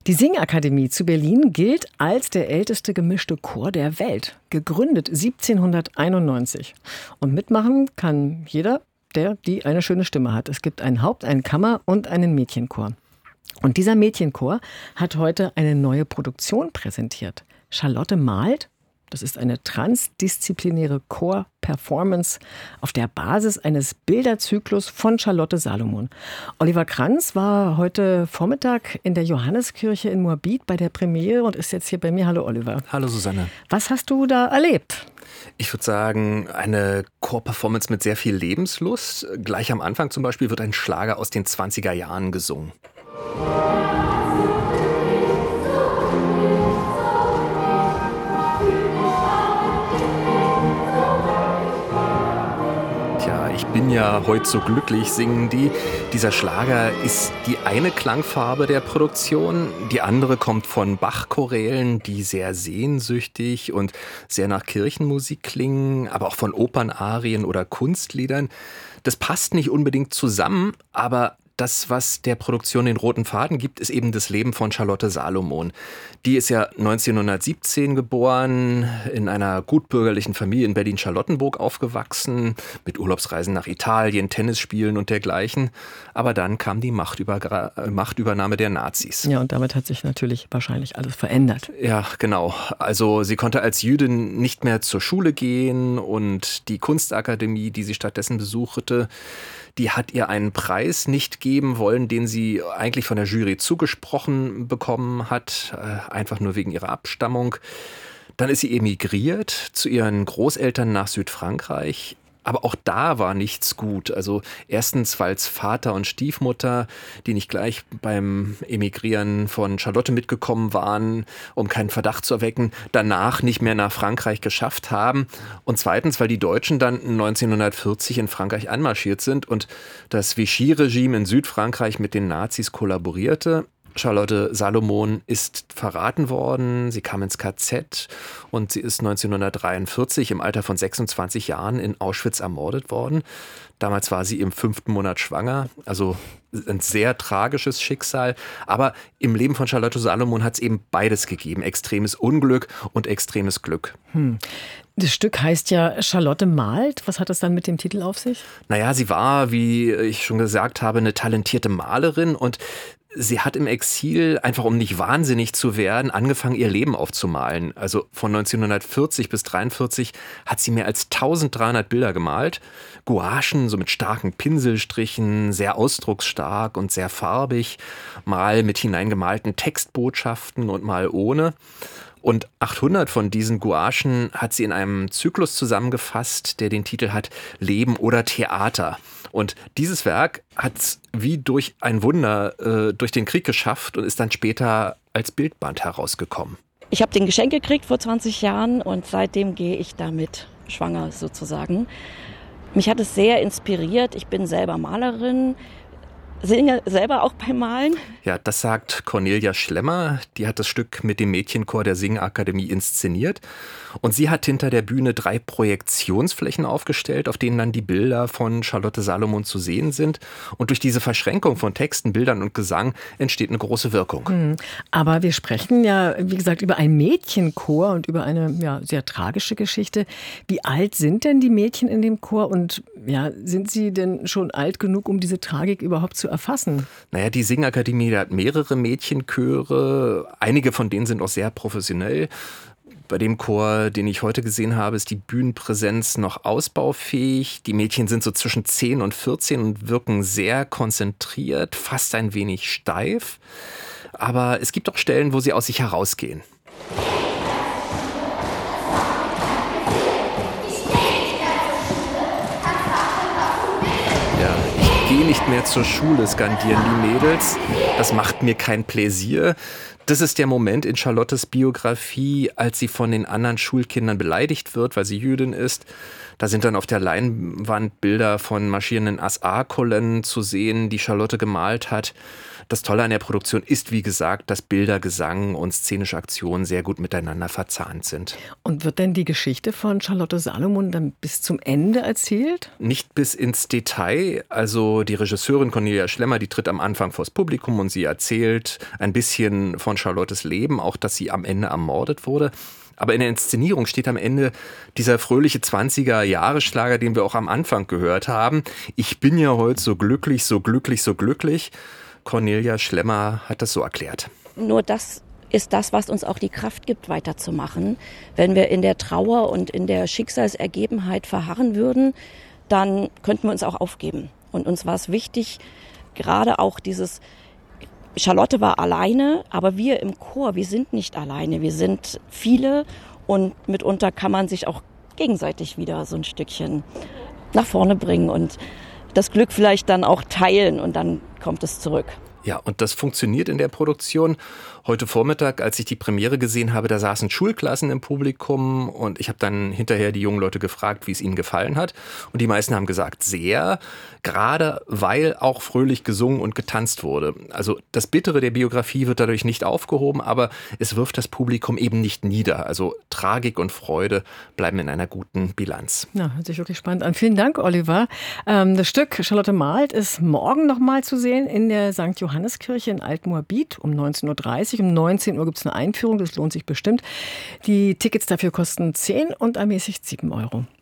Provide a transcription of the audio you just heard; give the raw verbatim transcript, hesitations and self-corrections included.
Die Singakademie zu Berlin gilt als der älteste gemischte Chor der Welt. Gegründet siebzehnhunderteinundneunzig. Und mitmachen kann jeder, der die eine schöne Stimme hat. Es gibt ein Haupt-, einen Kammer- und einen Mädchenchor. Und dieser Mädchenchor hat heute eine neue Produktion präsentiert. Charlotte malt. Das ist eine transdisziplinäre Chor-Performance auf der Basis eines Bilderzyklus von Charlotte Salomon. Oliver Kranz war heute Vormittag in der Johanneskirche in Moabit bei der Premiere und ist jetzt hier bei mir. Hallo Oliver. Hallo Susanne. Was hast du da erlebt? Ich würde sagen, eine Chor-Performance mit sehr viel Lebenslust. Gleich am Anfang zum Beispiel wird ein Schlager aus den zwanziger Jahren gesungen. Ich bin ja heute so glücklich, singen die. Dieser Schlager ist die eine Klangfarbe der Produktion. Die andere kommt von Bach-Chorälen, die sehr sehnsüchtig und sehr nach Kirchenmusik klingen, aber auch von Opernarien oder Kunstliedern. Das passt nicht unbedingt zusammen, aber das, was der Produktion den roten Faden gibt, ist eben das Leben von Charlotte Salomon. Die ist ja neunzehnhundertsiebzehn geboren, in einer gutbürgerlichen Familie in Berlin-Charlottenburg aufgewachsen, mit Urlaubsreisen nach Italien, Tennisspielen und dergleichen. Aber dann kam die Machtüber- Machtübernahme der Nazis. Ja, und damit hat sich natürlich wahrscheinlich alles verändert. Ja, genau. Also sie konnte als Jüdin nicht mehr zur Schule gehen und die Kunstakademie, die sie stattdessen besuchte, die hat ihr einen Preis nicht geben wollen, den sie eigentlich von der Jury zugesprochen bekommen hat, einfach nur wegen ihrer Abstammung. Dann ist sie emigriert zu ihren Großeltern nach Südfrankreich. Aber auch da war nichts gut. Also erstens, weil es Vater und Stiefmutter, die nicht gleich beim Emigrieren von Charlotte mitgekommen waren, um keinen Verdacht zu erwecken, danach nicht mehr nach Frankreich geschafft haben. Und zweitens, weil die Deutschen dann neunzehnhundertvierzig in Frankreich anmarschiert sind und das Vichy-Regime in Südfrankreich mit den Nazis kollaborierte. Charlotte Salomon ist verraten worden, sie kam ins K Z und sie ist neunzehnhundertdreiundvierzig im Alter von sechsundzwanzig Jahren in Auschwitz ermordet worden. Damals war sie im fünften Monat schwanger, also ein sehr tragisches Schicksal. Aber im Leben von Charlotte Salomon hat es eben beides gegeben, extremes Unglück und extremes Glück. Hm. Das Stück heißt ja Charlotte malt. Was hat das dann mit dem Titel auf sich? Naja, sie war, wie ich schon gesagt habe, eine talentierte Malerin und sie hat im Exil, einfach um nicht wahnsinnig zu werden, angefangen, ihr Leben aufzumalen. Also von neunzehnhundertvierzig bis dreiundvierzig hat sie mehr als dreizehnhundert Bilder gemalt. Gouachen, so mit starken Pinselstrichen, sehr ausdrucksstark und sehr farbig. Mal mit hineingemalten Textbotschaften und mal ohne. Und achthundert von diesen Gouachen hat sie in einem Zyklus zusammengefasst, der den Titel hat Leben oder Theater. Und dieses Werk hat es wie durch ein Wunder äh, durch den Krieg geschafft und ist dann später als Bildband herausgekommen. Ich habe den Geschenk gekriegt vor zwanzig Jahren und seitdem gehe ich damit schwanger sozusagen. Mich hat es sehr inspiriert. Ich bin selber Malerin. Singe selber auch beim Malen. Ja, das sagt Cornelia Schlemmer. Die hat das Stück mit dem Mädchenchor der Singakademie inszeniert. Und sie hat hinter der Bühne drei Projektionsflächen aufgestellt, auf denen dann die Bilder von Charlotte Salomon zu sehen sind. Und durch diese Verschränkung von Texten, Bildern und Gesang entsteht eine große Wirkung. Hm. Aber wir sprechen ja, wie gesagt, über ein Mädchenchor und über eine ja, sehr tragische Geschichte. Wie alt sind denn die Mädchen in dem Chor und ja, sind sie denn schon alt genug, um diese Tragik überhaupt zu erfassen? Naja, die Singakademie, die hat mehrere Mädchenchöre. Einige von denen sind auch sehr professionell. Bei dem Chor, den ich heute gesehen habe, ist die Bühnenpräsenz noch ausbaufähig. Die Mädchen sind so zwischen zehn und vierzehn und wirken sehr konzentriert, fast ein wenig steif. Aber es gibt auch Stellen, wo sie aus sich herausgehen. Ja, ich gehe nicht mehr zur Schule, skandieren die Mädels. Das macht mir kein Pläsier. Das ist der Moment in Charlottes Biografie, als sie von den anderen Schulkindern beleidigt wird, weil sie Jüdin ist. Da sind dann auf der Leinwand Bilder von marschierenden S A-Kolonnen zu sehen, die Charlotte gemalt hat. Das Tolle an der Produktion ist, wie gesagt, dass Bilder, Gesang und szenische Aktionen sehr gut miteinander verzahnt sind. Und wird denn die Geschichte von Charlotte Salomon dann bis zum Ende erzählt? Nicht bis ins Detail. Also die Regisseurin Cornelia Schlemmer, die tritt am Anfang vors Publikum und sie erzählt ein bisschen von Charlottes Leben, auch dass sie am Ende ermordet wurde. Aber in der Inszenierung steht am Ende dieser fröhliche zwanziger-Jahre-Schlager, den wir auch am Anfang gehört haben. Ich bin ja heute so glücklich, so glücklich, so glücklich. Cornelia Schlemmer hat das so erklärt. Nur das ist das, was uns auch die Kraft gibt, weiterzumachen. Wenn wir in der Trauer und in der Schicksalsergebenheit verharren würden, dann könnten wir uns auch aufgeben. Und uns war es wichtig, gerade auch dieses, Charlotte war alleine, aber wir im Chor, wir sind nicht alleine, wir sind viele und mitunter kann man sich auch gegenseitig wieder so ein Stückchen nach vorne bringen und das Glück vielleicht dann auch teilen und dann kommt es zurück. Ja, und das funktioniert in der Produktion. Heute Vormittag, als ich die Premiere gesehen habe, da saßen Schulklassen im Publikum und ich habe dann hinterher die jungen Leute gefragt, wie es ihnen gefallen hat. Und die meisten haben gesagt, sehr, gerade weil auch fröhlich gesungen und getanzt wurde. Also das Bittere der Biografie wird dadurch nicht aufgehoben, aber es wirft das Publikum eben nicht nieder. Also Tragik und Freude bleiben in einer guten Bilanz. Ja, hört sich wirklich spannend an. Vielen Dank, Oliver. Ähm, das Stück Charlotte malt ist morgen noch mal zu sehen in der Sankt Johanneskirche in Altmoabit um neunzehn Uhr dreißig. Um neunzehn Uhr gibt es eine Einführung, das lohnt sich bestimmt. Die Tickets dafür kosten zehn und ermäßigt sieben Euro.